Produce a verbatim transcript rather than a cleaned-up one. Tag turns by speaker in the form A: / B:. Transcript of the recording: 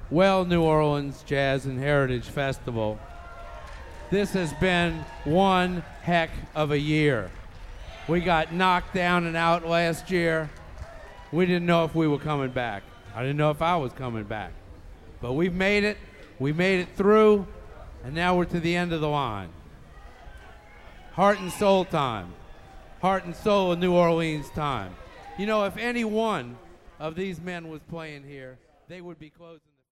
A: Well, New Orleans Jazz and Heritage Festival, this has been one heck of a year. We got knocked down and out last year. We didn't know if we were coming back. I didn't know if I was coming back. But we've made it. We made it through, and now we're to the end of the line. Heart and soul time. Heart and soul of New Orleans time. You know, if any one of these men was playing here, they would be closing.